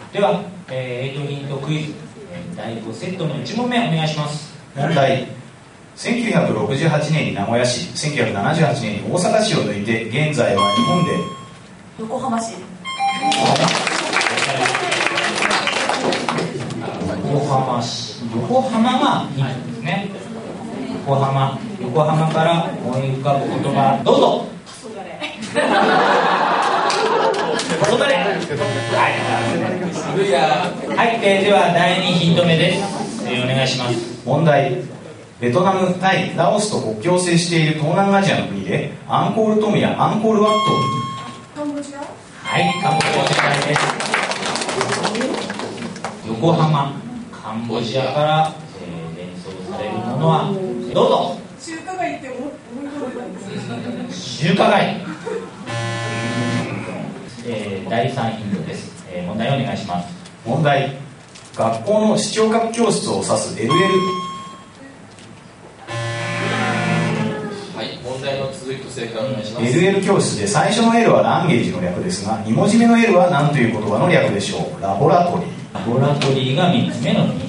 では、8ヒントクイズ、第5セットの1問目お願いします。 問題。1968年に名古屋市、1978年に大阪市を抜いて現在は日本で横浜市。 横浜市。横浜がヒントですね。横浜から思い浮かぶ言葉どうぞ。黄昏。はい、では第2ヒント目です。お願いします。 問題。ベトナム、タイ、ラオスと国境を接している東南アジアの国でアンコールトムやアンコールワット。 カンボジア。 はい、カンボジア正解です。横浜、カンボジアから、連想されるものはどうぞ。 中華街って思い込んでたんです中華街。第3ヒントです。問題をお願いします。 問題。学校の視聴覚教室を指す LL。 はい、問題の続きと正解をお願いします。 LL 教室で最初の L はランゲージの略ですが、2文字目の L は何という言葉の略でしょう。ラボラトリー。 ラボラトリーが3つ目のヒント。